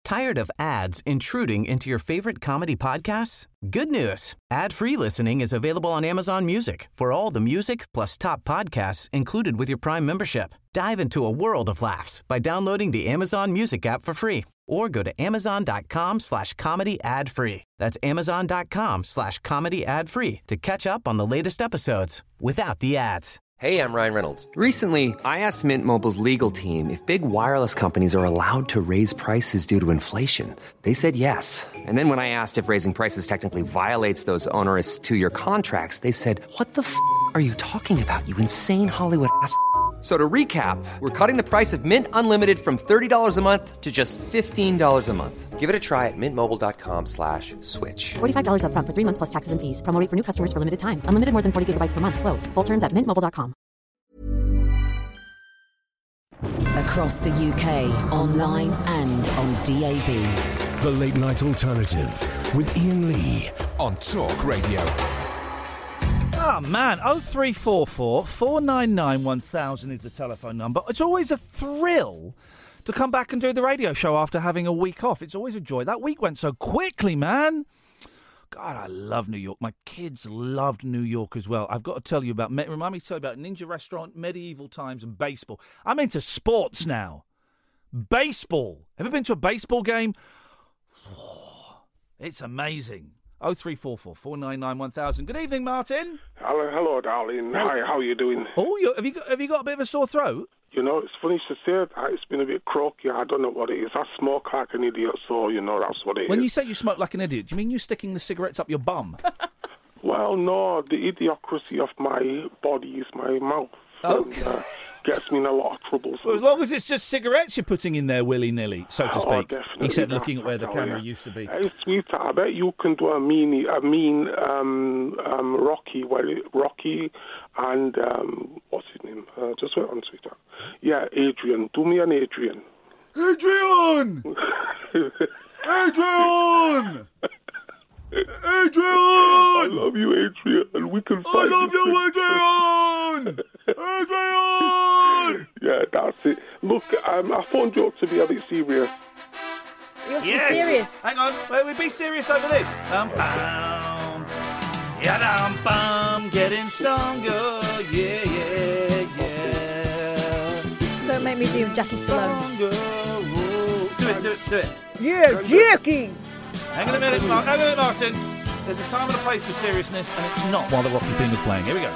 Tired of ads intruding into your favorite comedy podcasts? Good news. Ad-free listening is available on Amazon Music for all the music plus top podcasts included with your Prime membership. Dive into a world of laughs by downloading the Amazon Music app for free or go to amazon.com/comedy ad-free. That's amazon.com/comedy ad-free to catch up on the latest episodes without the ads. Hey, I'm Ryan Reynolds. Recently, I asked Mint Mobile's legal team if big wireless companies are allowed to raise prices due to inflation. They said yes. And then when I asked if raising prices technically violates those onerous two-year contracts, they said, "What the f*** are you talking about, you insane Hollywood ass?" So to recap, we're cutting the price of Mint Unlimited from $30 a month to just $15 a month. Give it a try at mintmobile.com/switch. $45 up front for 3 months plus taxes and fees. Promo rate for new customers for limited time. Unlimited more than 40 gigabytes per month. Slows full terms at mintmobile.com. Across the UK, online and on DAB. The Late Night Alternative with Ian Lee on Talk Radio. Oh, man. 0344 499 1000 is the telephone number. It's always a thrill to come back and do the radio show after having a week off. It's always a joy. That week went so quickly, man. God, I love New York. My kids loved New York as well. I've got to tell you about, remind me to tell you about Ninja Restaurant, medieval times, and baseball. I'm into sports now. Baseball. Ever been to a baseball game? Oh, it's amazing. 0344 499 1000. Good evening, Martin. Hello, darling. Hi, how are you doing? Oh, have you got a bit of a sore throat? You know, it's funny to say that. It's been a bit croaky. I don't know what it is. I smoke like an idiot, so, you know, that's what it is. When you say you smoke like an idiot, do you mean you're sticking the cigarettes up your bum? Well, no. The idiocracy of my body is my mouth. Okay. And, gets me in a lot of trouble. Well, as long as it's just cigarettes you're putting in there willy-nilly, so to speak. Definitely. He said, looking at where the camera used to be. Hey, sweetheart, I bet you can do a mean Rocky and, what's his name? Just wait on, sweetheart. Yeah, Adrian. Do me an Adrian. Adrian! Adrian! I love you, Adrian. We can fight. I love you, Adrian! Adrian! Yeah, that's it. Look, I phoned you up to be a bit serious. You must be serious. Hang on, we'll be serious over this. Getting stronger. Yeah. Don't make me do Jackie Stallone. Do it. Yeah, Jackie! Hang on a minute, Martin. There's a time and a place for seriousness, and it's not while the Rocky theme is playing. Here we go.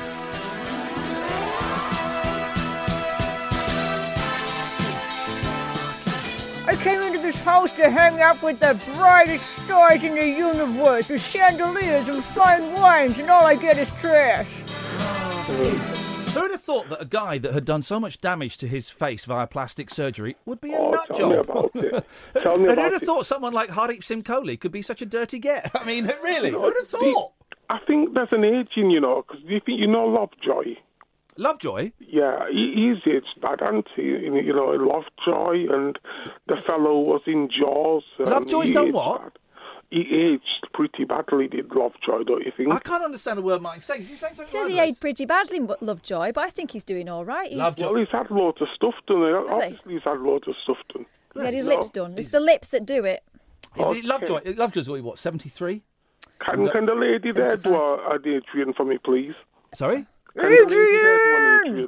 I came into this house to hang out with the brightest stars in the universe, with chandeliers and fine wines, and all I get is trash. Who would have thought that a guy that had done so much damage to his face via plastic surgery would be a nut Tell job? me about it. And who'd have thought someone like Hardeep Singh Kohli could be such a dirty get? I mean, really, who'd have thought? I think there's an aging, you know, because you know Lovejoy? Lovejoy? Yeah, he's aged bad, hasn't he? You know, Lovejoy and the fellow was in Jaws. Lovejoy's done what? Bad. He aged pretty badly, did Lovejoy, don't you think? I can't understand a word Mike's saying. Is he saying something? He says he aged pretty badly, Lovejoy, but I think he's doing all right. Well, he's had loads of stuff done. Obviously, he's had loads of stuff done. He's had his lips done. It's the lips that do it. Is it Lovejoy? Lovejoy's what, 73? Can the lady there do an Adrian for me, please? Sorry? Adrian!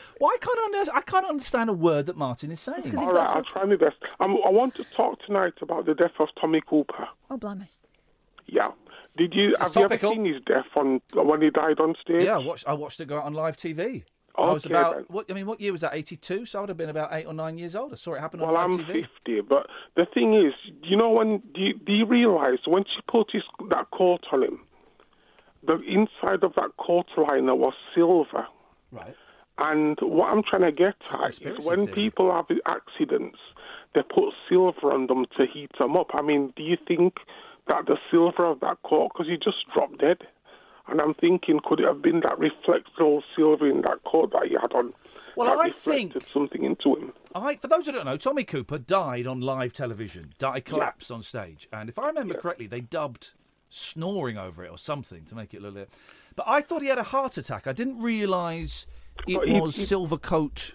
I can't understand a word that Martin is saying. All right, I'll try my best. I want to talk tonight about the death of Tommy Cooper. Oh, blimey. Yeah. Have you ever seen his death when he died on stage? Yeah, I watched it go out on live TV. Okay, I was about, what year was that, 82? So I would have been about 8 or 9 years old. I saw it happen on live TV. Well, I'm 50, but the thing is, you know, do you realise when she put that coat on him, the inside of that coat liner was silver. Right. And what I'm trying to get at is when people have accidents, they put silver on them to heat them up. I mean, do you think that the silver of that coat, because he just dropped dead? And I'm thinking, could it have been that reflectable silver in that coat that he had on? Well, I think something into him. For those who don't know, Tommy Cooper died on live television. Collapsed on stage, and if I remember correctly, they dubbed snoring over it or something to make it look. But I thought he had a heart attack. I didn't realise it was silver coat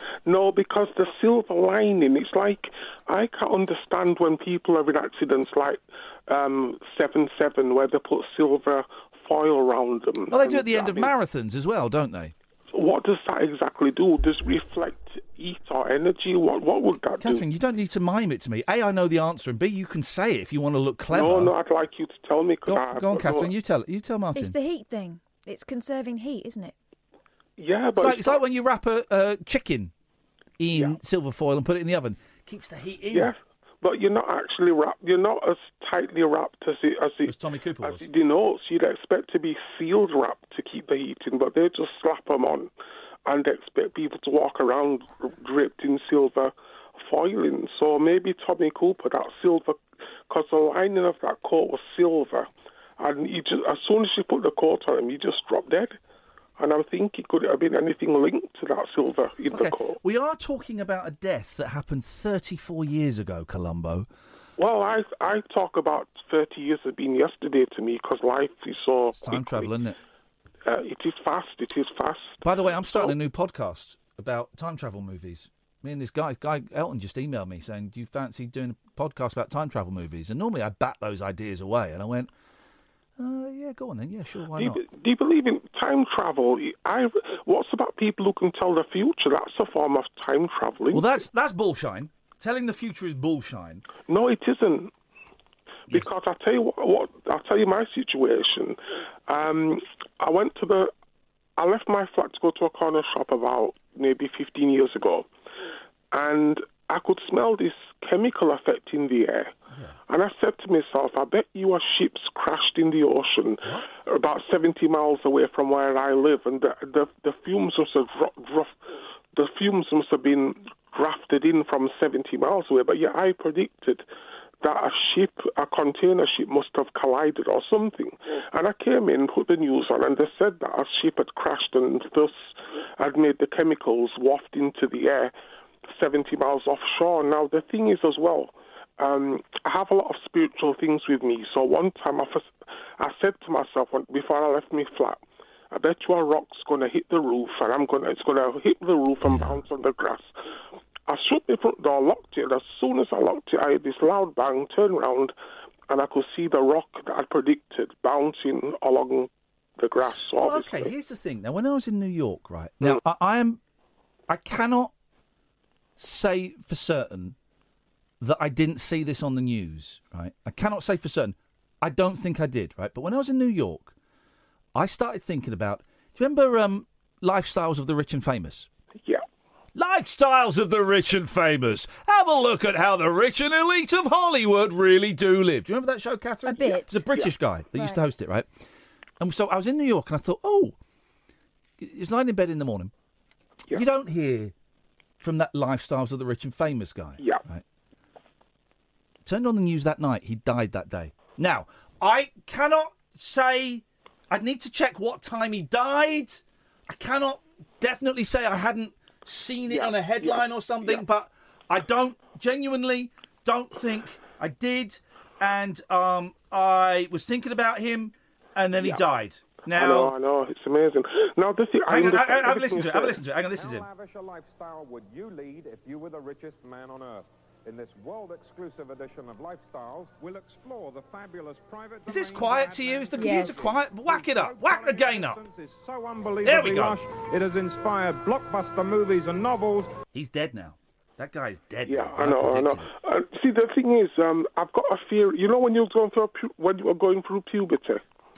No, because the silver lining, it's like, I can't understand when people are in accidents like 7-7 where they put silver foil around them. Well, they do at the end of marathons as well, don't they? What does that exactly do? Does it reflect heat or energy? What would that do? Catherine, you don't need to mime it to me. A, I know the answer, and B, you can say it if you want to look clever. No, I'd like you to tell me. Go on, Catherine, you tell Martin. It's the heat thing. It's conserving heat, isn't it? Yeah, but it's like when you wrap a chicken in silver foil and put it in the oven. Keeps the heat in. Yeah, but you're not actually wrapped. You're not as tightly wrapped as Tommy Cooper was. As it denotes. You'd expect to be sealed wrapped to keep the heat in, but they just slap them on and expect people to walk around draped in silver foiling. So maybe Tommy Cooper, that silver, because the lining of that coat was silver, and he just, as soon as you put the coat on him, he just dropped dead. And I'm thinking, could it have been anything linked to that silver in the coat? We are talking about a death that happened 34 years ago, Columbo. Well, I talk about 30 years as being yesterday to me because life is so... It's time travel, isn't it? It is fast. By the way, I'm starting a new podcast about time travel movies. Me and this guy Elton just emailed me saying, do you fancy doing a podcast about time travel movies? And normally I bat those ideas away. And I went... yeah, go on then. Yeah, sure, why not? Do you believe in time travel? What's about people who can tell the future? That's a form of time travelling. Well, that's bullshine. Telling the future is bullshine. No, it isn't. Because I'll tell you I'll tell you my situation. I left my flat to go to a corner shop about maybe 15 years ago, and I could smell this chemical effect in the air. Yeah. And I said to myself, I bet you ships crashed in the ocean about 70 miles away from where I live, and the fumes must have been drafted in from 70 miles away. But yeah, I predicted that a container ship must have collided or something. And I came in, put the news on, and they said that a ship had crashed and thus had made the chemicals waft into the air 70 miles offshore. Now, the thing is as well, I have a lot of spiritual things with me. So one time I said to myself before I left my flat, I bet you a rock's going to hit the roof, and it's going to hit the roof and bounce on the grass. I shut the front door, locked it, and as soon as I locked it, I had this loud bang, turned around, and I could see the rock that I'd predicted bouncing along the grass. Well, okay, here's the thing. Now, when I was in New York, right, now, I cannot say for certain that I didn't see this on the news, right? I cannot say for certain. I don't think I did, right? But when I was in New York, I started thinking about... Do you remember Lifestyles of the Rich and Famous? Yeah. Lifestyles of the Rich and Famous. Have a look at how the rich and elite of Hollywood really do live. Do you remember that show, Catherine? A bit. It's a British guy that used to host it, right? And so I was in New York and I thought, he's lying in bed in the morning. Yeah. You don't hear from that Lifestyles of the Rich and Famous guy. Yeah. Right? Turned on the news that night. He died that day. Now, I cannot say... I'd need to check what time he died. I cannot definitely say I hadn't seen it on a headline or something, but I genuinely don't think I did. And I was thinking about him, and then he died. Now, I know, it's amazing. Now, this is... Hang on, have a listen to it. Hang on, this is him. How lavish a lifestyle would you lead if you were the richest man on earth? In this world-exclusive edition of Lifestyles, we'll explore the fabulous private... Is this quiet to you? Is the computer quiet? Whack it up. Whack the gain up. So unbelievably there we go. lush, it has inspired blockbuster movies and novels. He's dead now. That guy's dead. Yeah, now. I know. See, the thing is, I've got a fear. You know, when you were going through puberty.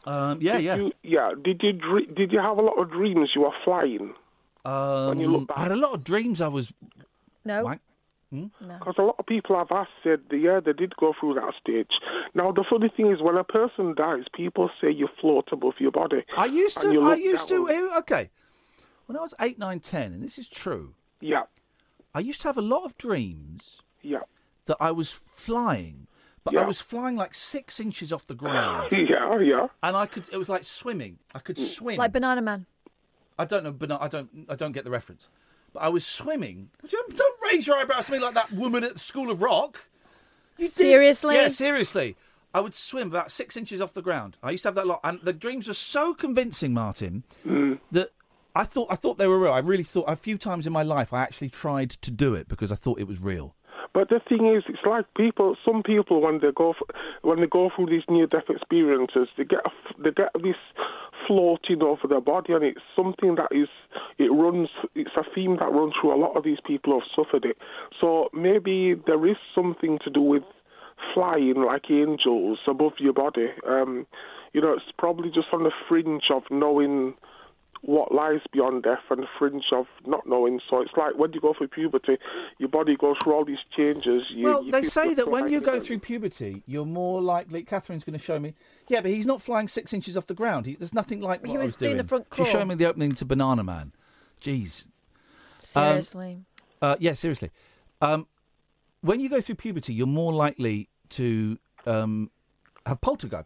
Did you have a lot of dreams you were flying? When you look back? I had a lot of dreams. I was. No. Because a lot of people I've asked said, they did go through that stage. Now, the funny thing is, when a person dies, people say you float above your body. I used to. Okay. When I was 8, 9, 10, and this is true. Yeah. I used to have a lot of dreams. Yeah. That I was flying, but I was flying like 6 inches off the ground. Yeah. And it was like swimming. I could swim. Like Banana Man. I don't know, but I don't get the reference. But I was swimming. Don't raise your eyebrows to me like that woman at the School of Rock. Seriously? Yeah, seriously. I would swim about 6 inches off the ground. I used to have that lot. And the dreams were so convincing, Martin, that I thought they were real. I really thought a few times in my life I actually tried to do it because I thought it was real. But the thing is, it's like some people when they go through these near-death experiences, they get this floating over their body, and it's something that it's a theme that runs through a lot of these people who have suffered it. So maybe there is something to do with flying like angels above your body. It's probably just on the fringe of knowing what lies beyond death and the fringe of not knowing. So it's like when you go through puberty, your body goes through all these changes. They say that when you go through puberty, you're more likely... Catherine's going to show me... Yeah, but he's not flying 6 inches off the ground. There's nothing like what I was doing. He was doing the front crawl. She's showing me the opening to Banana Man. Jeez. Seriously. Yeah, seriously. When you go through puberty, you're more likely to have poltergeist.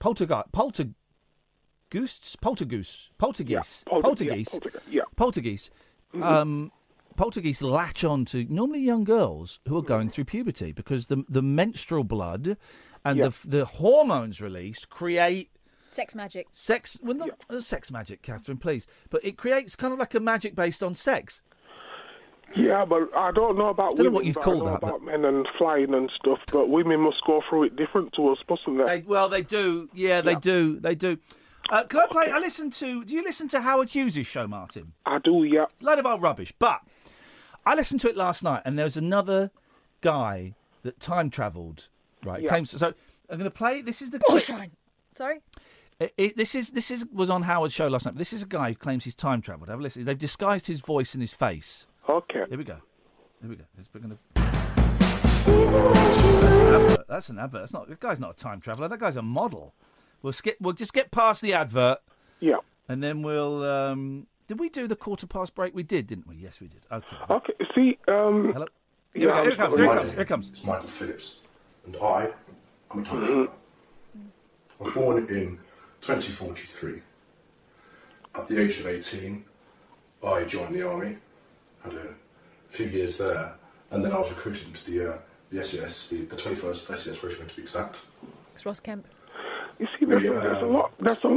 Poltergeist latch on to normally young girls who are going through puberty because the menstrual blood and the hormones released create sex magic. Sex magic, Catherine, please. But it creates kind of like a magic based on sex. Yeah, but I don't know about women. I don't know about men and flying and stuff, but women must go through it different to us, mustn't they? They do. Yeah, they do. They do. Can I play? Do you listen to Howard Hughes' show, Martin? I do, yeah. Load of old rubbish. But I listened to it last night, and there was another guy that time travelled. Right. Yeah. So I'm going to play. This is the. Bullshine. Sorry. This was on Howard's show last night. This is a guy who claims he's time travelled. Have a listen. They've disguised his voice and his face. Okay. Here we go. Advert. That's an advert. That guy's not a time traveller. That guy's a model. We'll just get past the advert. Yeah. And then we'll. Did we do the quarter past break? We did, didn't we? Yes, we did. Okay. See. Hello. Here it comes. It's Michael Phillips, and I'm a time traveller. I was born in 2043. At the age of 18, I joined the army. Had a few years there, and then I was recruited into the SES, the 21st SES Regiment to be exact. It's Ross Kemp. You see, there's a lot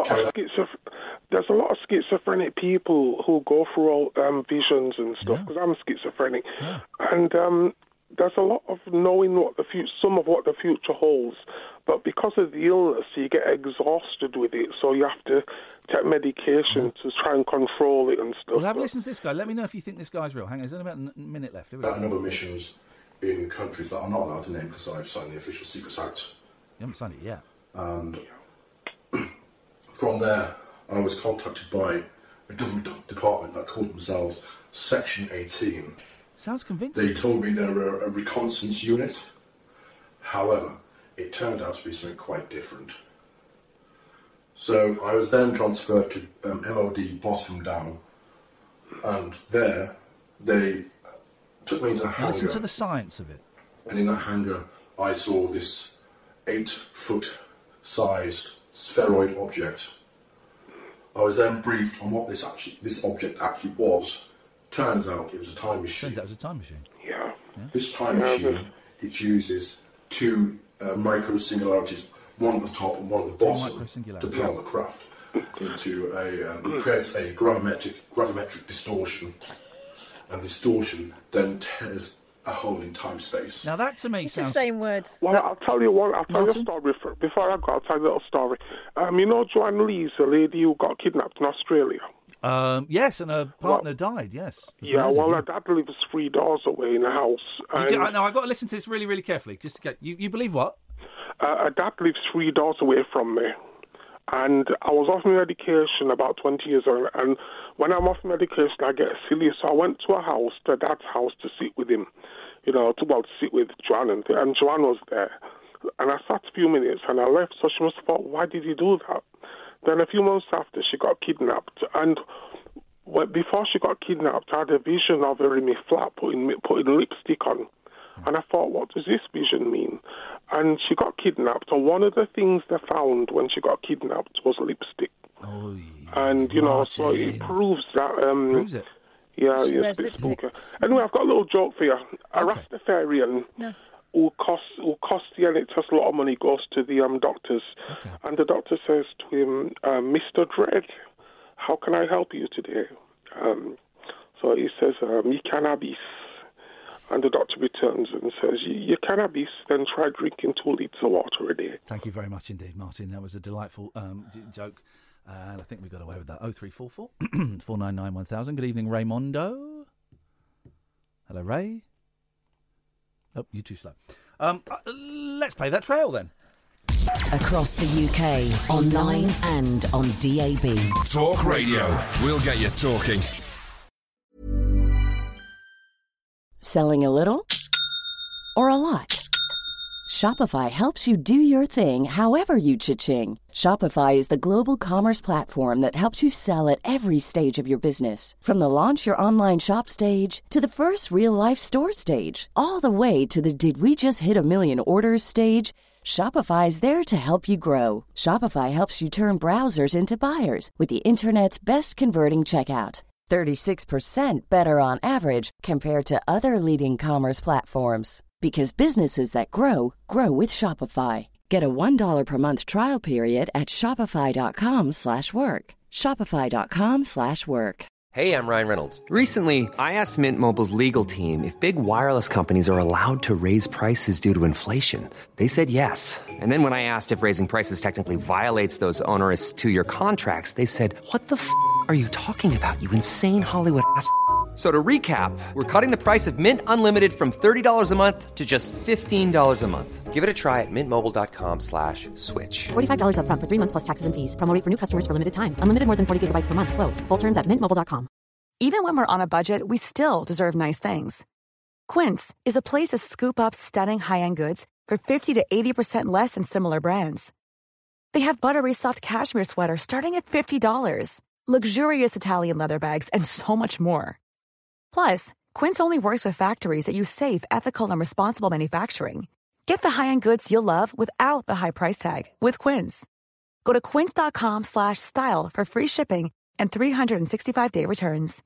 of schizophrenic people who go through all visions and stuff. Because I'm schizophrenic, and there's a lot of knowing some of what the future holds. But because of the illness, you get exhausted with it, so you have to take medication to try and control it and stuff. Well, have a listen to this guy. Let me know if you think this guy's real. Hang on, there's only about a minute left. A number of missions in countries that I'm not allowed to name because I've signed the Official Secrets Act. You haven't signed it yet. And from there, I was contacted by a government department that called themselves Section 18. Sounds convincing. They told me they were a reconnaissance unit. However, it turned out to be something quite different. So I was then transferred to MOD Bottom Down, and there they took me into a hangar. Listen to the science of it. And in that hangar, I saw this 8-foot-sized spheroid object. I was then briefed on what this object actually was. Turns out it was a time machine. Yeah. This time machine, it uses two micro-singularities, one at the top and one at the bottom, to power the craft into it creates a gravimetric distortion, and distortion then tears a hole in time-space. Now that to me sounds... It's the same word. Well, I'll tell you a story. Before I go, I'll tell you a little story. You know Joanne Lees, the lady who got kidnapped in Australia? Yes, and her partner died, yes. Her dad lives 3 doors away in a house. No, I've got to listen to this really, really carefully. Just to get you believe what? Her dad lives 3 doors away from me. And I was off medication about 20 years ago. And when I'm off medication, I get silly. So I went to her dad's house, to sit with him. To sit with Joanne. And Joanne was there. And I sat a few minutes and I left. So she must have thought, why did he do that? Then a few months after, she got kidnapped. And before she got kidnapped, I had a vision of her in my flat putting lipstick on. And I thought, what does this vision mean? And she got kidnapped. And one of the things they found when she got kidnapped was lipstick. Oh, and, so it proves that... proves it? Yeah, she yes. wears lipstick. Anyway, I've got a little joke for you. A Rastafarian... No. Who costs the NHS a lot of money, goes to the doctors, and the doctor says to him, Mr. Dredd, how can I help you today? So he says, your cannabis. And the doctor returns and says, your cannabis, then try drinking 2 litres of water a day. Thank you very much indeed, Martin. That was a delightful joke. And I think we got away with that. 0344 499 1000. Good evening, Raymondo. Hello, Ray. Oh, you're too slow. Let's play that trail then. Across the UK, online and on DAB. Talk Radio. We'll get you talking. Selling a little or a lot? Shopify helps you do your thing however you cha-ching. Shopify is the global commerce platform that helps you sell at every stage of your business. From the launch your online shop stage to the first real-life store stage, all the way to the did we just hit a million orders stage. Shopify is there to help you grow. Shopify helps you turn browsers into buyers with the internet's best converting checkout. 36% better on average compared to other leading commerce platforms. Because businesses that grow, grow with Shopify. Get a $1 per month trial period at shopify.com/work. Shopify.com/work. Hey, I'm Ryan Reynolds. Recently, I asked Mint Mobile's legal team if big wireless companies are allowed to raise prices due to inflation. They said yes. And then when I asked if raising prices technically violates those onerous 2-year contracts, they said, "What the f*** are you talking about, you insane Hollywood ass?" So to recap, we're cutting the price of Mint Unlimited from $30 a month to just $15 a month. Give it a try at mintmobile.com/switch. $45 up front for 3 months plus taxes and fees. Promo rate for new customers for limited time. Unlimited more than 40 gigabytes per month. Slows full terms at mintmobile.com. Even when we're on a budget, we still deserve nice things. Quince is a place to scoop up stunning high-end goods for 50 to 80% less than similar brands. They have buttery soft cashmere sweaters starting at $50, luxurious Italian leather bags, and so much more. Plus, Quince only works with factories that use safe, ethical, and responsible manufacturing. Get the high-end goods you'll love without the high price tag with Quince. Go to quince.com/style for free shipping and 365-day returns.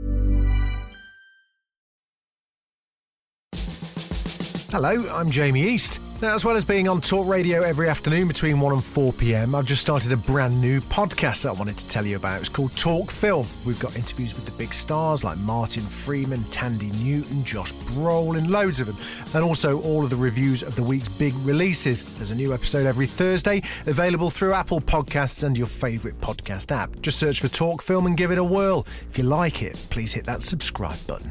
Hello, I'm Jamie East. Now, as well as being on Talk Radio every afternoon between 1 and 4 p.m, I've just started a brand new podcast that I wanted to tell you about. It's called Talk Film. We've got interviews with the big stars like Martin Freeman, Tandy Newton, Josh Brolin, loads of them, and also all of the reviews of the week's big releases. There's a new episode every Thursday, available through Apple Podcasts and your favourite podcast app. Just search for Talk Film and give it a whirl. If you like it, please hit that subscribe button.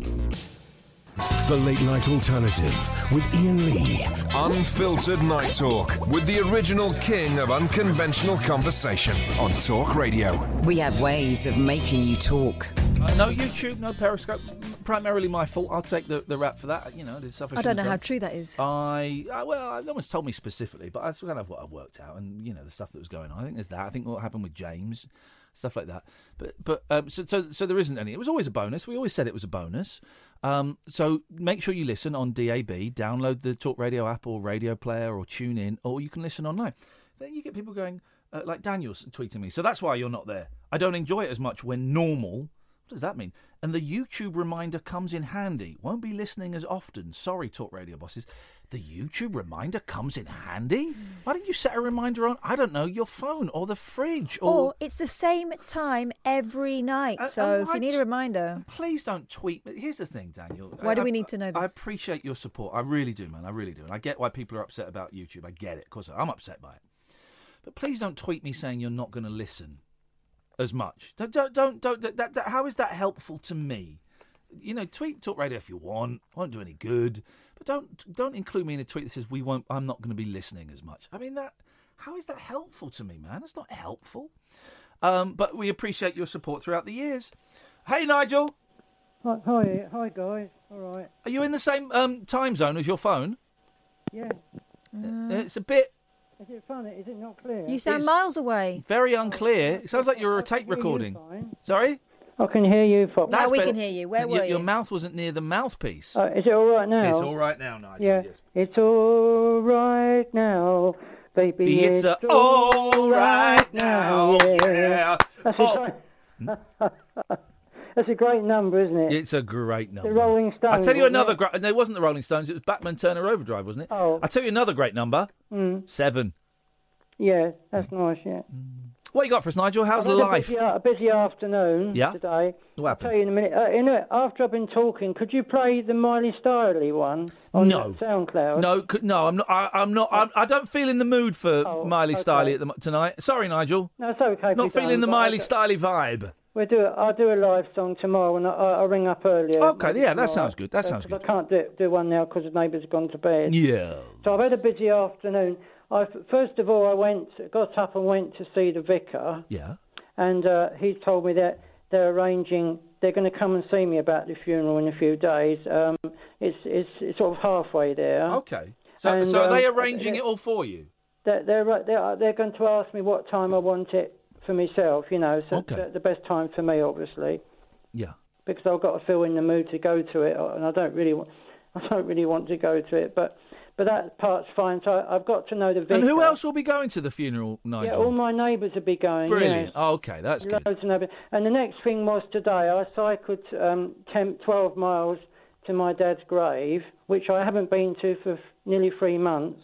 The Late Night Alternative with Ian Lee. Unfiltered Night Talk with the original king of unconventional conversation on Talk Radio. We have ways of making you talk. No YouTube, no Periscope. Primarily my fault. I'll take the rap for that. You know, there's stuff I don't know how true that is. Well, no one's told me specifically, but that's kind of what I've worked out, and you know the stuff that was going on. I think there's that. I think what happened with James, stuff like that. So there isn't any. It was always a bonus. We always said it was a bonus. So make sure you listen on DAB. Download the Talk Radio app or Radio Player or tune in, or you can listen online. Then you get people going like Daniel's tweeting me. So that's why you're not there. I don't enjoy it as much when normal. What does that mean? And the YouTube reminder comes in handy. Won't be listening as often. Sorry, Talk Radio bosses. The YouTube reminder comes in handy? Why don't you set a reminder on, I don't know, your phone or the fridge? Or it's the same time every night. So if you need a reminder. Please don't tweet me. Here's the thing, Daniel. Why do we need to know this? I appreciate your support. I really do, man. I really do. And I get why people are upset about YouTube. I get it. Of course, I'm upset by it. But please don't tweet me saying you're not going to listen as much. Don't. How is that helpful to me? You know, tweet Talk Radio if you want. Won't do any good. But don't include me in a tweet that says I'm not going to be listening as much. I mean, how is that helpful to me, man? That's not helpful. But we appreciate your support throughout the years. Hey, Nigel. Hi, guys. All right. Are you in the same time zone as your phone? Yeah. It's a bit. Is it funny? Is it not clear? You sound miles away. Very unclear. It sounds like you're a tape recording. Sorry? I can hear you. Now we can hear you. Where were you? Your mouth wasn't near the mouthpiece. Is it all right now? It's all right now, Nigel. Yeah. Yes. It's all right now, baby. It's all right now. Yeah. That's a great number, isn't it? It's a great number. The Rolling Stones. I'll tell you another great... No, it wasn't the Rolling Stones. It was Batman Turner Overdrive, wasn't it? Oh. I'll tell you another great number. 7. Yeah, that's nice, yeah. What you got for us, Nigel? How's I've had life? A busy afternoon Yeah? today. What happened? I'll tell you in a minute. After I've been talking, could you play the Miley Styley one on SoundCloud? No, I'm not. I don't feel in the mood for Miley Styley tonight. Sorry, Nigel. No, it's okay. Not feeling the Miley Styley vibe. I'll do a live song tomorrow, and I'll ring up earlier. Okay, yeah, that sounds good. That sounds good. I can't do one now because the neighbours have gone to bed. Yeah. So I've had a busy afternoon. First of all, I got up and went to see the vicar. Yeah. And he's told me that they're going to come and see me about the funeral in a few days. It's sort of halfway there. Okay. So are they arranging it all for you? They're going to ask me what time I want it for myself, so the best time for me, obviously. Yeah. Because I've got to feel in the mood to go to it, and I don't really want to go to it, but that part's fine. So I've got to know the vicar. And who else will be going to the funeral, Nigel? Yeah, all my neighbours will be going. Brilliant. Yes. Oh, okay, that's good. Loads of neighbours. And the next thing was today, I cycled 12 miles to my dad's grave, which I haven't been to for nearly 3 months,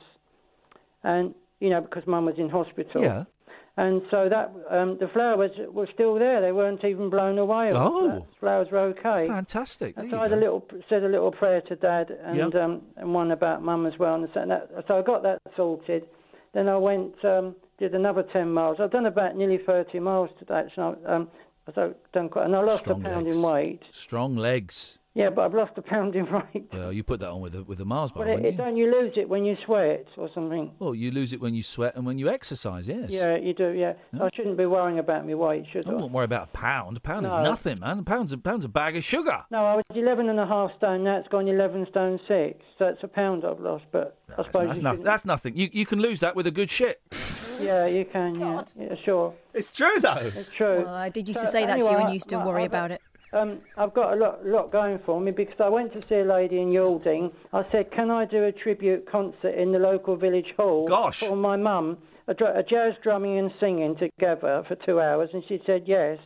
and because Mum was in hospital. Yeah. And so that the flowers were still there; they weren't even blown away. Oh, the flowers were okay. Fantastic! And so I said a little prayer to Dad, and one about Mum as well. And so I got that sorted. Then I went did another 10 miles. I've done about nearly 30 miles today. So I've done quite, and I lost a pound in weight. Strong legs. Yeah, but I've lost a pound in weight. Well, you put that on with a Mars bar, But don't you lose it when you sweat or something? Well, you lose it when you sweat and when you exercise, yes. Yeah, you do, yeah. I shouldn't be worrying about my weight, should I? I wouldn't worry about a pound. A pound is No. nothing, man. A pound's a bag of sugar. No, I was 11.5 stone, now it's gone 11 stone 6. So it's a pound I've lost, but I suppose That's nothing. You can lose that with a good shit. Yeah, you can, yeah, sure. It's true, though. It's true. Well, I did used to say that to you and you used to worry about it. I've got a lot going for me because I went to see a lady in Yalding. I said, can I do a tribute concert in the local village hall for my mum? A jazz drumming and singing together for 2 hours, and she said yes.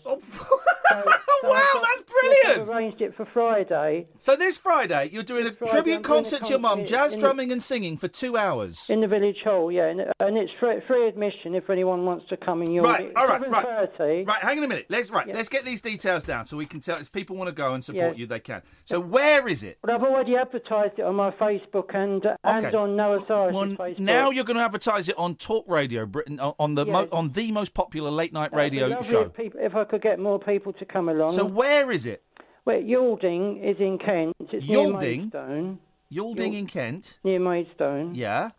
Wow, that's brilliant! I've arranged it for Friday. So this Friday, you're doing a tribute concert to your mum, jazz drumming and singing for 2 hours. In the village hall, yeah, and it's free admission if anyone wants to come in Yalding. Right, all right, 7:30. Right, hang on a minute. Let's get these details down so we can tell. If people want to go and support you, they can. So where is it? Well, I've already advertised it on my Facebook and on Noah Cyrus's Facebook. Now you're going to advertise it on Talk Radio Britain on the most popular late night radio show. If I could get more people to come along. So where is it? Well, Yalding is in Kent. It's near Maidstone. Yalding in Kent. Near Maidstone. Yeah.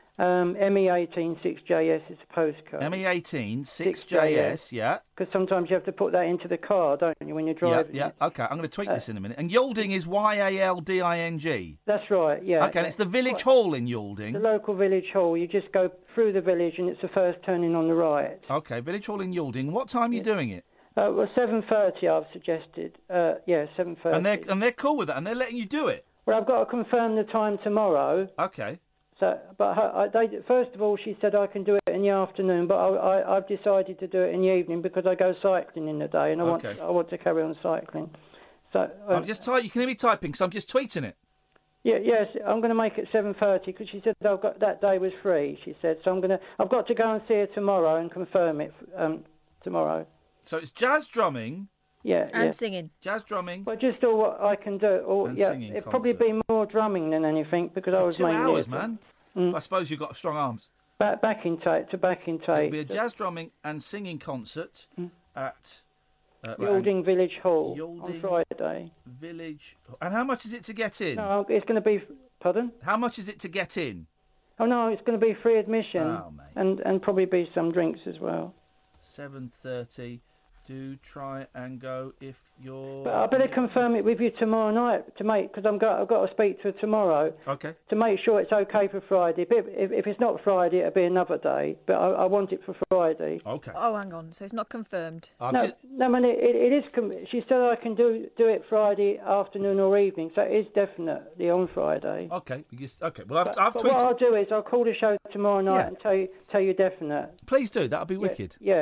ME18 6JS is the postcode. ME18 6JS, yeah. Because sometimes you have to put that into the car, don't you, when you're driving? Yeah. Okay, I'm going to tweet this in a minute. And Yalding is Yalding. That's right, yeah. Okay, and it's the village hall in Yalding. The local village hall. You just go through the village and it's the first turning on the right. Okay, village hall in Yalding. What time are you doing it? Well, 7:30 I've suggested. 7:30. And they're cool with that, and they're letting you do it? Well, I've got to confirm the time tomorrow. Okay. So, but first of all, she said I can do it in the afternoon, but I've decided to do it in the evening because I go cycling in the day, and I want to carry on cycling. So I'm just you can hear me typing because I'm just tweeting it. Yeah, yes, I'm going to make it 7:30 because she said that day was free. She said so. I've got to go and see her tomorrow and confirm it tomorrow. So it's jazz drumming. Yeah, and singing. Jazz drumming. Well, just all what I can do. Singing it'd probably be more drumming than anything because I was 2 mainly... 2 hours, man. I suppose you've got strong arms. Backing tape. It'll be a jazz drumming and singing concert at... Yalding Village Hall on Friday. Village... And how much is it to get in? No, it's going to be... Pardon? How much is it to get in? Oh, no, it's going to be free admission. Oh, mate. And probably be some drinks as well. 7:30... Do try and go if you're... But I better confirm it with you tomorrow night because I've got to speak to her tomorrow. Okay. To make sure it's okay for Friday. But if it's not Friday, it'll be another day. But I want it for Friday. Okay. Oh, hang on. So it's not confirmed. No, man, it is. She said I can do it Friday afternoon or evening, so it is definitely on Friday. Okay. Well, I've tweeted. What I'll do is I'll call the show tomorrow night and tell you definite. Please do. That'll be wicked. Yeah.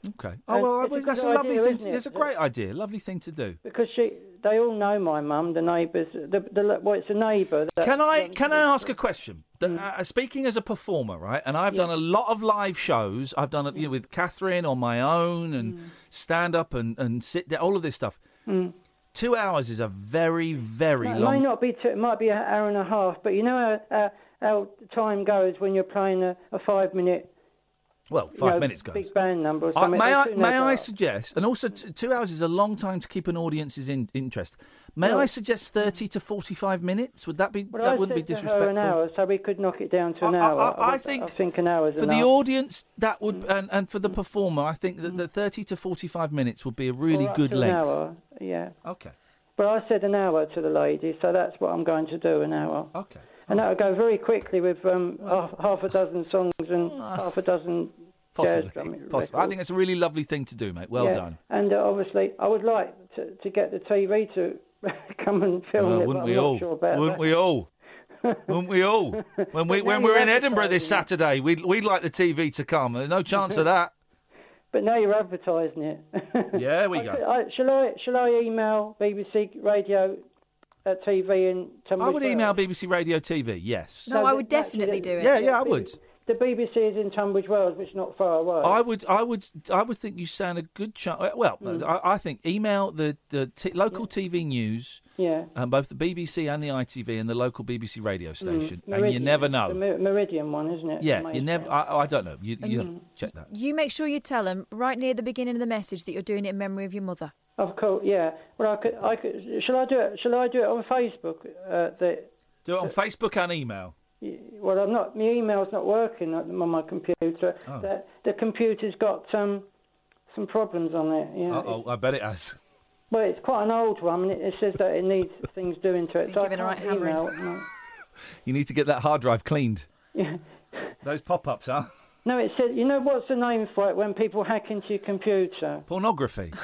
Okay. Oh, well, that's a lovely thing. It's a great idea. Lovely thing to do. Because they all know my mum, the neighbours. It's a neighbour. Can I ask a question? Speaking as a performer, right? And I've done a lot of live shows. I've done it with Catherine on my own and stand up and sit down, all of this stuff. 2 hours is a very, very long... It may not be it might be an hour and a half, but you know how time goes when you're playing a 5-minute... Well, 5 minutes goes. Big band number or something. May I suggest, and also 2 hours is a long time to keep an audience's interest. May I suggest 30 to 45 minutes? Would that be? Well, that wouldn't be disrespectful. An hour, so we could knock it down to an hour. I think an hour is for enough. the audience that would, and for the performer, I think that the 30 to 45 minutes would be a really good length. An hour, yeah. Okay. But I said an hour to the lady, so that's what I'm going to do. An hour. Okay. And that'll go very quickly with half a dozen songs and half a dozen. Possibly. I think it's a really lovely thing to do, mate. Well done. And obviously, I would like to get the TV to come and film it. Wouldn't we all? Wouldn't we all? Wouldn't we all? When we're in Edinburgh this Saturday, we'd like the TV to come. There's no chance of that. But now you're advertising it. Yeah, we go. Shall I email BBC Radio TV and tell me? I would email BBC Radio TV. Yes. No, I would definitely do it. Yeah, I would. The BBC is in Tunbridge Wells, which is not far away. I would think you stand a good chance. Well, I think email the local TV news. Yeah. Both the BBC and the ITV and the local BBC radio station, Meridian, and you never know. The Meridian one, isn't it? Yeah, you never. I don't know. You have to check that. You make sure you tell them right near the beginning of the message that you're doing it in memory of your mother. Of course, yeah. Well, I could. Shall I do it? Shall I do it on Facebook? Do it on Facebook and email. Well, I'm not. My email's not working on my computer. Oh. The computer's got some problems on it. Yeah. I bet it has. Well, it's quite an old one. It says that it needs things doing to it. So Give it a right hammering. You need to get that hard drive cleaned. Yeah. Those pop-ups, huh? No, it said. You know what's the name for it when people hack into your computer? Pornography.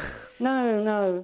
No.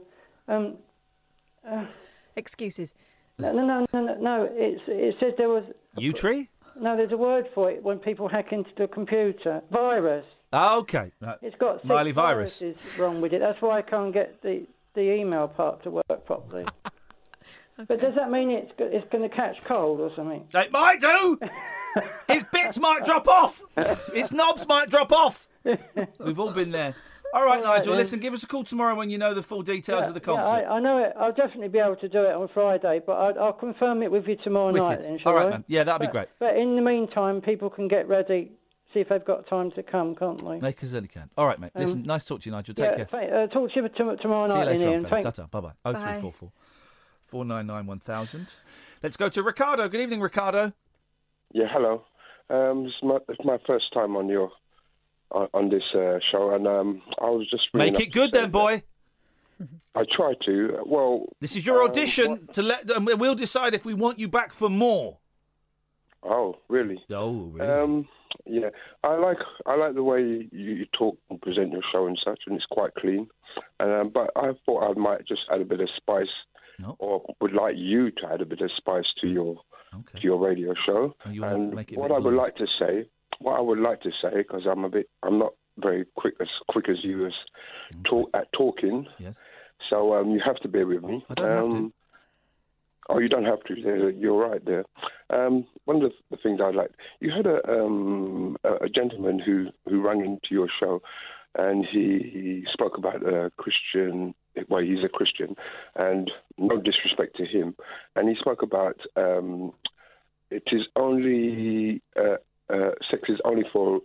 Excuses. No. It says there was. U-tree? No, there's a word for it when people hack into the computer. Virus. Oh, okay. It's got 6 Miley virus. viruses wrong with it. That's why I can't get the email part to work properly. Okay. But does that mean it's going to catch cold or something? It might do. His bits might drop off. His knobs might drop off. We've all been there. All right, Nigel, listen, give us a call tomorrow when you know the full details of the concert. Yeah, I know it. I'll definitely be able to do it on Friday, but I'll confirm it with you tomorrow night then, shall I? All right, man. Yeah, that'd be great. But in the meantime, people can get ready, see if they've got time to come, can't they? They certainly can. All right, mate. Listen, nice to talk to you, Nigel. Take care. Talk to you tomorrow night. See you later Ian. on, Ta-ta. Bye-bye. 0344 499 1000. Let's go to Ricardo. Good evening, Ricardo. Yeah, hello. It's my first time on on this show, and I was just make it good then, boy. I try to. Well, this is your audition and we'll decide if we want you back for more. Oh, really? Oh, really? Yeah, I like the way you talk and present your show and such, and it's quite clean. And but I thought I might just add a bit of spice, or would like you to add a bit of spice to your radio show. And what I would like to say, because I'm not very quick as you at talking. Yes. So you have to bear with me. I don't have to. Oh, you don't have to. You're right there. One of the things I liked, you had a gentleman who rang into your show, and he spoke about a Christian. Well, he's a Christian, and no disrespect to him. And he spoke about it is only sex is only for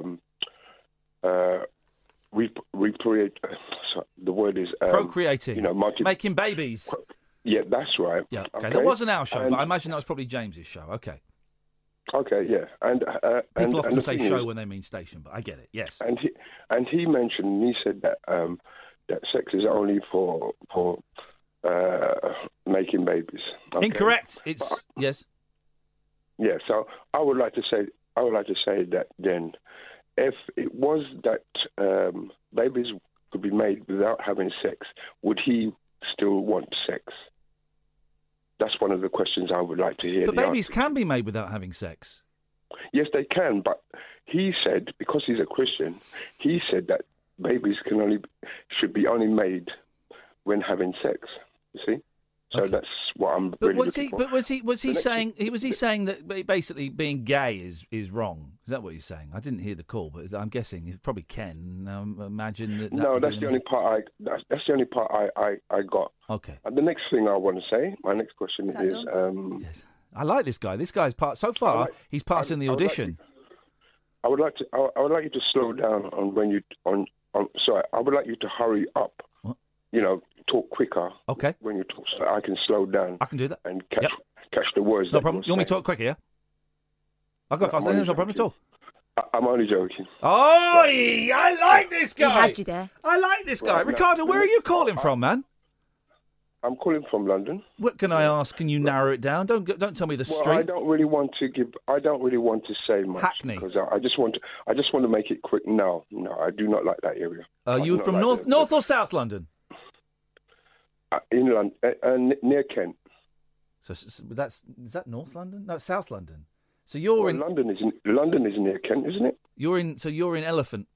the word is procreating. Making babies. Yeah, that's right. Yeah, okay. That wasn't our show, but I imagine that was probably James's show. Okay. Okay, yeah, and people often say show when they mean station, but I get it. Yes. And he mentioned, he said that that sex is only for making babies. Okay? Incorrect. It's yes. Yeah. So I would like to say that then, if it was that babies could be made without having sex, would he still want sex? That's one of the questions I would like to hear. But babies can be made without having sex. Yes, they can. But he said, because he's a Christian, he said that babies should be only made when having sex. You see, so that's what I'm really looking for. But was he saying that basically being gay is wrong? Is that what he's saying? I didn't hear the call, but I'm guessing it probably Ken. Imagine that. No, that's the only part that's the only part I got. Okay. And the next thing I want to say, my next question is. Yes. I like this guy. This guy's so far. He's passing the audition. I would like you to slow down on when you Sorry, I would like you to hurry up. What? You know, talk quicker. Okay. When you talk, so I can slow down. I can do that. And catch the words. No problem. You want me to talk quicker? Yeah. I'll go fast. No problem at all. I'm only joking. Oh, I like this guy. He had you there. I like this guy. Ricardo, where are you calling from, man? I'm calling from London. What can I ask? Can you narrow it down? Don't tell me the street. I don't really want to say much. Hackney. Because I just want to make it quick. No, I do not like that area. Are you from North or South London? In London, near Kent. So is that North London? No, South London. So you're in London is near Kent, isn't it? You're in Elephant.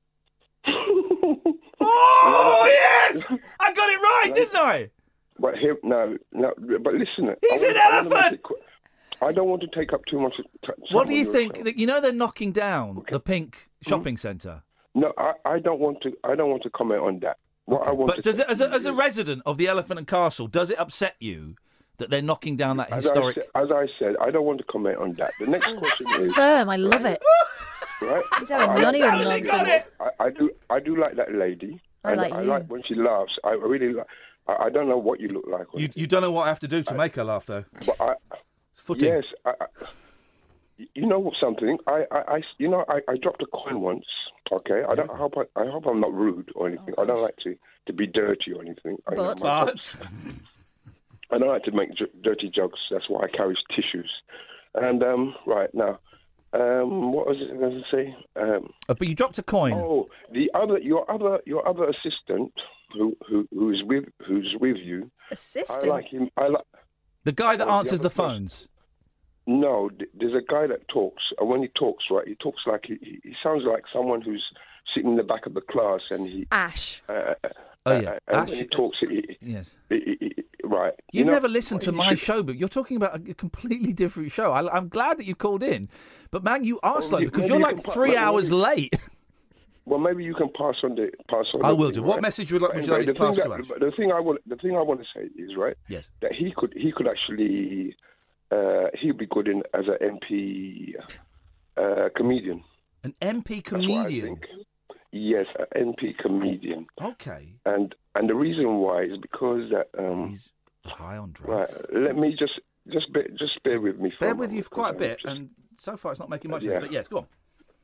Oh yes, I got it right, didn't I? But here, no. But listen, he's an elephant. I don't want to take up too much. What do you think? You know they're knocking down the Pink shopping centre. No, I don't want to. I don't want to comment on that. What I want but does it, as a resident of the Elephant and Castle, does it upset you that they're knocking down that historic? As I said, I don't want to comment on that. The next question is firm. I love it. Right? He's having none of your nonsense. I do like that lady. I like when she laughs. I really like. I don't know what you look like. You don't know what I have to do to make her laugh, though. But footing. Yes. You know something? I dropped a coin once. Okay. I hope I'm not rude or anything. I don't like to be dirty or anything. I don't like to make dirty jokes. That's why I carry tissues. And right now, what was it going to say? But you dropped a coin. Oh, your other assistant. Who's with you? Assistant. I like him. The guy that answers the phones. No, there's a guy that talks, and when he talks, right, he talks like he sounds like someone who's sitting in the back of the class, and he Ash. And Ash. when he talks, yes. Right. You've never listened to my show, but you're talking about a completely different show. I'm glad that you called in, but man, you are slow because you're like 3 hours late. Well, maybe you can pass on. I will do. What message would you like me to pass to us? The thing I want to say is right. Yes. That he could actually he'd be good as an MP comedian. An MP comedian. Yes, an MP comedian. Okay. And the reason why is because that he's high on drugs. Right. Let me just bear with me. Bear with you for quite a bit, and so far it's not making much sense. But yes, go on.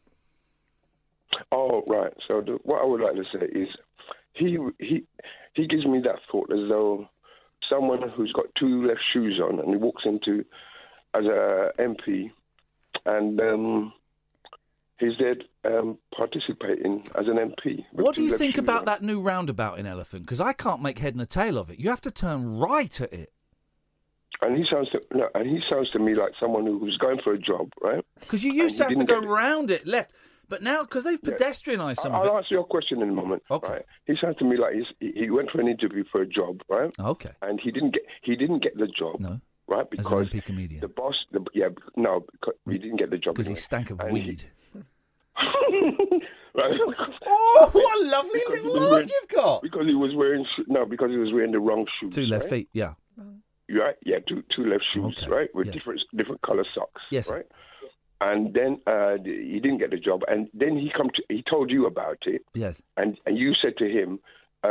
Oh, right. So what I would like to say is he gives me that thought as though someone who's got two left shoes on and he walks into as a MP and he's there participating as an MP. What do you think about that new roundabout in Elephant? Because I can't make head and a tail of it. You have to turn right at it. And he sounds to me like someone who's going for a job, right? Because you used to have to go round it left. But now, because they've pedestrianised some of it... I'll answer your question in a moment. Okay. Right? He sounds to me like he went for an interview for a job, right? Okay. And he didn't get the job. No. Right? Because as an MP comedian. The boss... because he didn't get the job. Because he stank of weed. Right? Oh, what a lovely little laugh you've got! Because he was wearing the wrong shoes. Two left feet, yeah. Right? Yeah, two left shoes, right? With different colour socks. Yes. Right? And then he didn't get the job, and then he told you about it. Yes. And you said to him,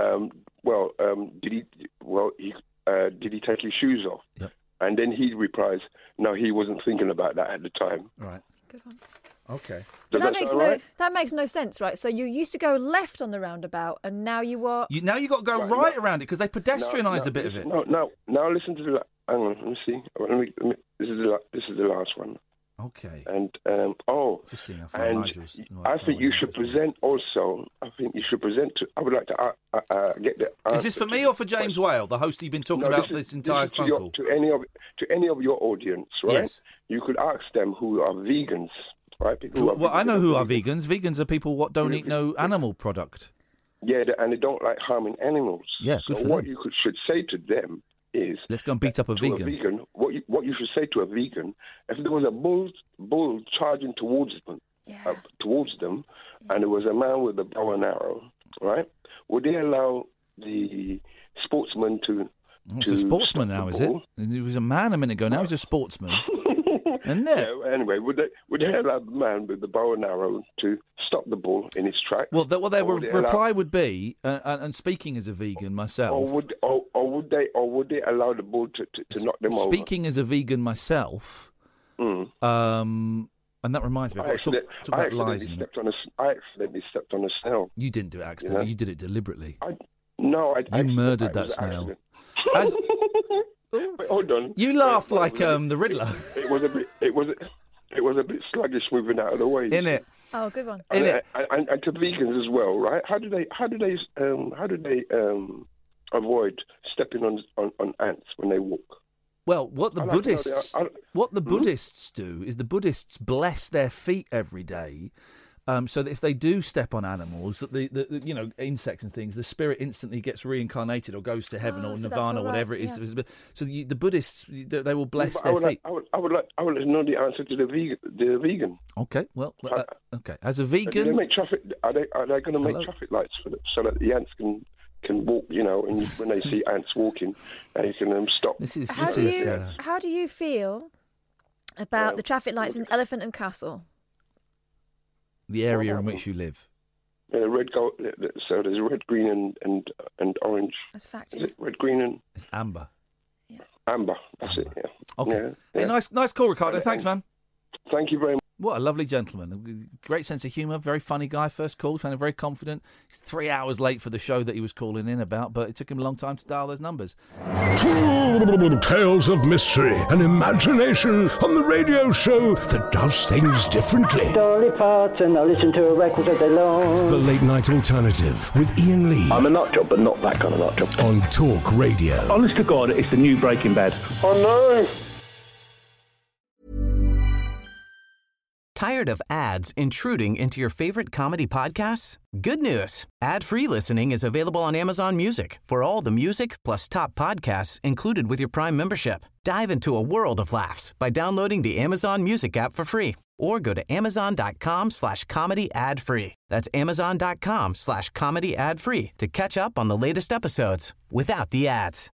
did he take his shoes off? Yep. And then he replies, no, he wasn't thinking about that at the time. Right. Good one. Okay. That makes no sense, right? So you used to go left on the roundabout, and now you are. Now you got to go right around it because they pedestrianised a bit of it. No. Now listen to the. Hang on. Let me see. This is the last one. Okay. And just seeing how I think you should present also. I think you should present to. I would like to get the. Is this for me or for James Whale, the host you've been talking about for this entire phone call? To any of your audience, right? Yes. You could ask them who are vegans, right? I know who are vegans. Vegans are people what don't eat no animal product. Yeah, and they don't like harming animals. Yeah, good so for what them. you should say to them is, let's go and beat up a vegan. What you should say to a vegan, if there was a bull charging towards them, and there was a man with a bow and arrow, right? Would they allow the sportsman to? It's a sportsman now, is it? He was a man a minute ago. Now he's a sportsman. Isn't it? Yeah, anyway, would they allow the man with the bow and arrow to stop the bull in its tracks? Well, their reply would be, and speaking as a vegan myself, or would they allow the bull to knock them over? Speaking as a vegan myself, and that reminds me, I accidentally stepped on a snail. You didn't do it accidentally. You did it deliberately. You murdered that snail. Wait, hold on. You laugh like the Riddler. It was a bit sluggish moving out of the way. Innit? Oh, good one. And to vegans as well, right? How do they avoid stepping on ants when they walk? Well, what the Buddhists do is the Buddhists bless their feet every day. So that if they do step on animals, that the insects and things, the spirit instantly gets reincarnated or goes to heaven or nirvana, whatever it is. Yeah. So the Buddhists, they will bless their feet. I would like to know the answer to the vegan. Okay, well, okay. As a vegan, do they make traffic? Are they going to make traffic lights so that the ants can walk? And when they see ants walking, they can stop. How do you feel about the traffic lights in Elephant and Castle? The area in which you live. Red, gold. So there's red, green, and orange. That's fact. Is it red, green, and it's amber. Yeah. Amber. That's it. Yeah. Okay. Yeah. Hey, nice call, Ricardo. Thanks, man. Thank you very much. What a lovely gentleman. Great sense of humour. Very funny guy. First call. Sounded very confident. He's 3 hours late for the show that he was calling in about, but it took him a long time to dial those numbers. Tales of mystery and imagination on the radio show that does things differently. Dolly Parton, I listen to a record all day long. The Late Night Alternative with Ian Lee. I'm a nut job, but not that kind of nut job. On Talk Radio. Honest to God, it's the new Breaking Bad. Oh no! Tired of ads intruding into your favorite comedy podcasts? Good news. Ad-free listening is available on Amazon Music for all the music plus top podcasts included with your Prime membership. Dive into a world of laughs by downloading the Amazon Music app for free or go to amazon.com/comedy ad-free. That's amazon.com/comedy ad-free to catch up on the latest episodes without the ads.